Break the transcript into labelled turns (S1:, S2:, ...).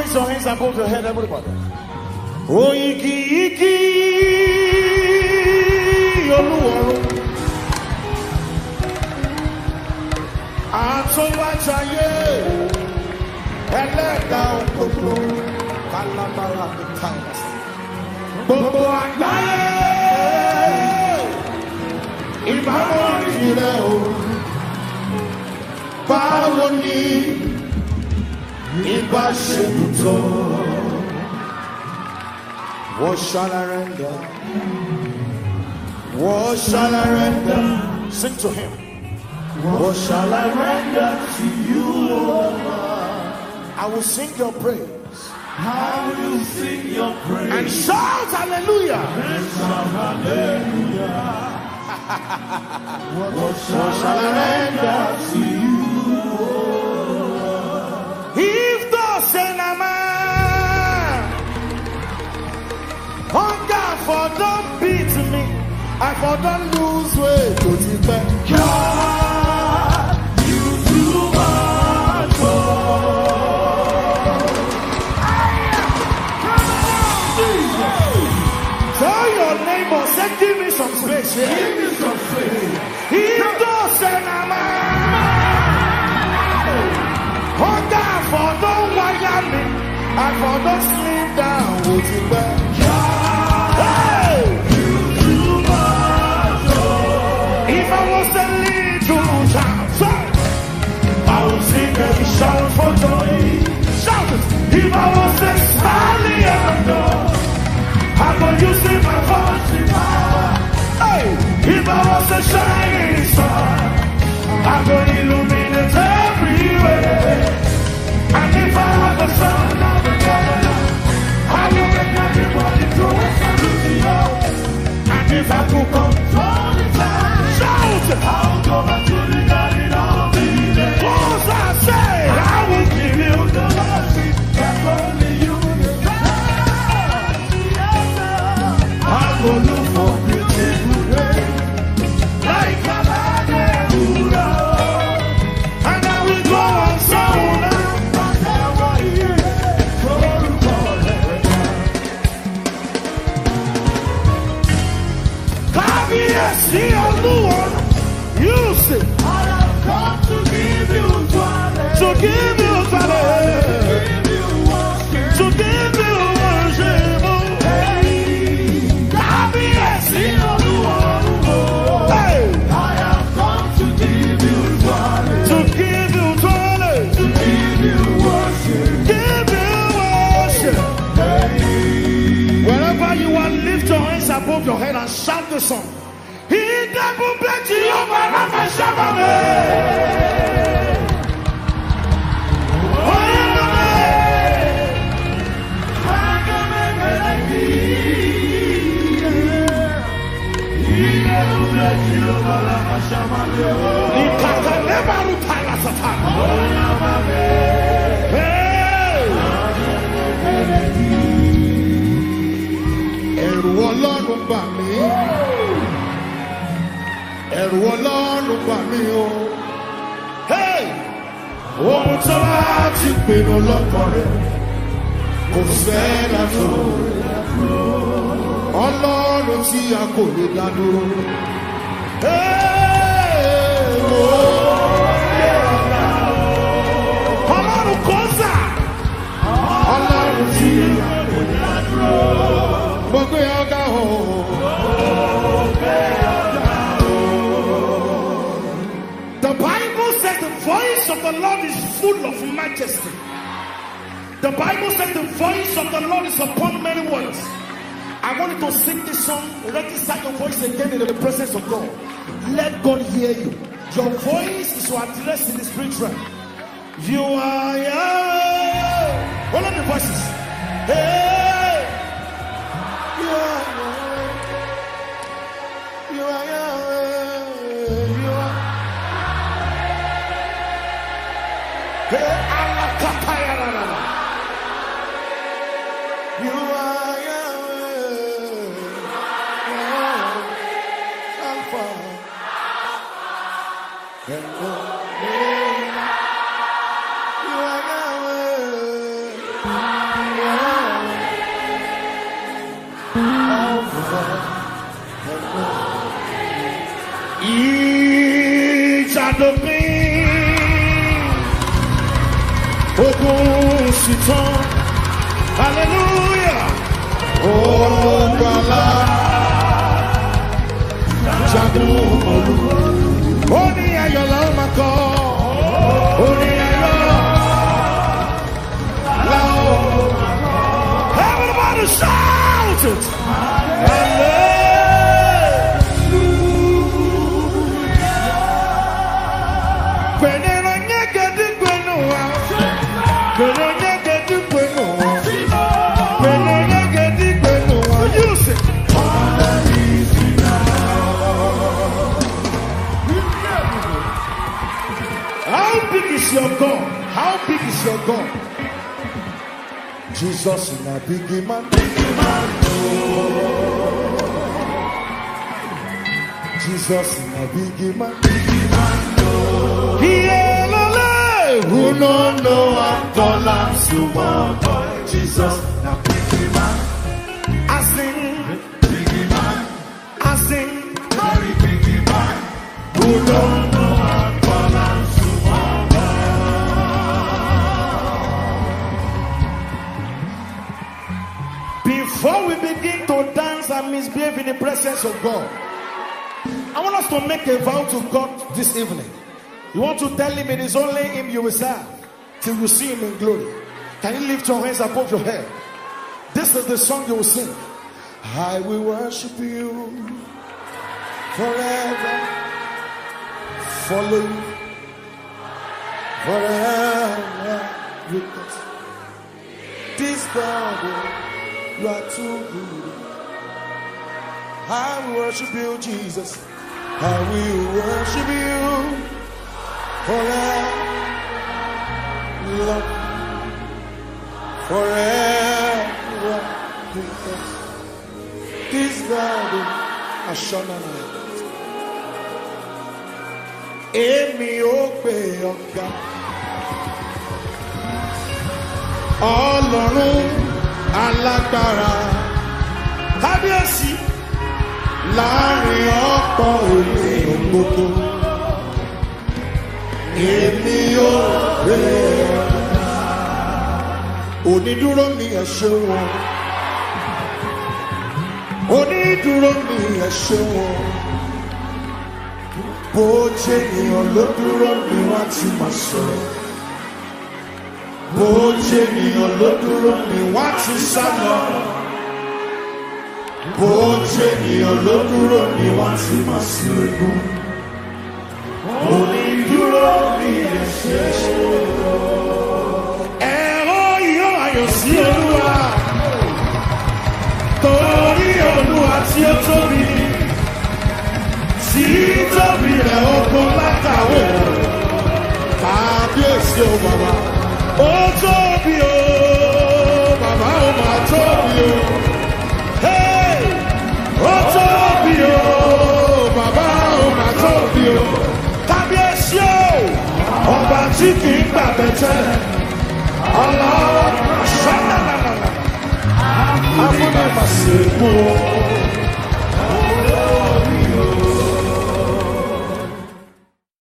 S1: raise your hands above your head, everybody. Oh, Iki, Oluwaro. Atowajaye. Eleda Okoklo. Kalabara the times. Bobo Agbaye. Ìbáwọ̀ ìfìlẹ̀ o. Báwo ni ìbá ṣe tó? What shall I render? What shall I render? Sing to him. What shall I render to you, O Lord? I will sing your praise.
S2: I will sing your praise.
S1: And shout hallelujah.
S2: And shout hallelujah.
S1: What shall I render to you? If thou send a man, hunger for don't beat me, I for don't lose weight to defend.
S2: God, you do much more.
S1: Tell your neighbor, say, give me some space. Yeah?
S2: Give me some space.
S1: If thou send a man, hunger for don't wire me, I for don't sleep down with you back. Hey!
S2: You do much more.
S1: If I was a little child,
S2: I will sing and shout for joy.
S1: shout it.
S2: If I was a stallion, how will you see my voice in power?
S1: Hey!
S2: If I was a shining star, I will illuminate everywhere. And if I was the son of the God, I will make everybody to a salute. And if I could control the time,
S1: Shout it.
S2: I'll go back to the garden of Eden.
S1: What's that say?
S2: I will give you the worship that only you deserve. I will look for beautiful ways, like a Hallelujah.
S1: And I will go on sound. Kábíyèsí Olúwa, you say,
S2: I have come to give you glory,
S1: to give you glory,
S2: give you worship.
S1: to give you worship.
S2: Kábíyèsí Olúwa,
S1: Hey!
S2: I have come to give you glory,
S1: To give you glory,
S2: to give you worship.
S1: give you worship. Wherever you are, lift your hands above your head and shout the song. He double bet you over my shabba. Ẹ̀rù Ọlọ́run bà mí. Ẹ̀rù Ọlọ́run bà mí o. Hey! Ohun tó bá ti pinnu lọ́kàn rẹ̀ kò fẹ́ dàtò. Ọlọ́run tí a kò lè dá dúró. Hey! Ọlọ́run kò sà. Ọlọ́run tí a kò lè dá dúró. Gbogbo ọ̀gá o. The Bible says the voice of the Lord is full of majesty. The Bible says the voice of the Lord is upon many words. I want you to sing this song, register your voice again in the presence of God. Let God hear you. Your voice is to address in the spiritual. You are Yahweh. One of the voices. Hey! You are Yahweh. You are Yahweh. You are. Hey, Allah Kapayarana. You are Yahweh. Alpha and Omega. You are Yahweh. Ìjàdópin, ogun sì tán, hallelujah. Olùgbàlà jagun mọ́lú. Ó ní ayọ̀ la ó máa kọ, ó ní ayọ̀ la ó máa kọ. Everybody shout it. How big is your God? How big is your God? Jesus is a big man. Jesus is a big man. Who no know I'm calling small boy. Jesus is a big man. I sing, big man. I sing, very big man. Who don't know I'm calling small boy. Before we begin to dance and misbehave in the presence of God, I want us to make a vow to God this evening. You want to tell him it is only him you will serve till you see him in glory. Can you lift your hands above your head? This is the song you will sing. I will worship you forever, follow you forever, because this God, you are too good. I will worship you, Jesus. I will worship you forever, Lord, forever, because this garden has shone a light. Èmi ó gbé ọ̀gá, Ọlọ́run alágbára, kábíyèsí láàrin ọ̀pọ̀ ènìyàn gbogbo. Èmi ó gbé ọ̀gá. Onídúró mi ẹ ṣé wọn. Onídúró mi ẹ ṣé wọn. Bó jẹ́ ènìyàn ló dúró ni wọ́n ti máa sọ̀rọ̀. Bó jẹ́ ènìyàn ló dúró ni wọ́n ti sá lọ. Bó jẹ́ ènìyàn ló dúró ni wọ́n ti máa sọ̀rọ̀. Onídúró mi ẹ ṣé wọn. Ẹ̀rọ yóò ayọ̀ sí Olúwa. Torí Olúwa tí ó tóbi. Sí tóbi rẹ̀ ogun látàwé. Kábíyèsí o bàbá. Ó tóbi o, bàbá ó máa tóbi o. Ó tóbi o, bàbá ó máa tóbi o. Kábíyèsí o, ọba tí kì í gbàgbé tẹ́lẹ̀. Ọlọ́wọ́ ṣáná. Afúnni màsíkú o.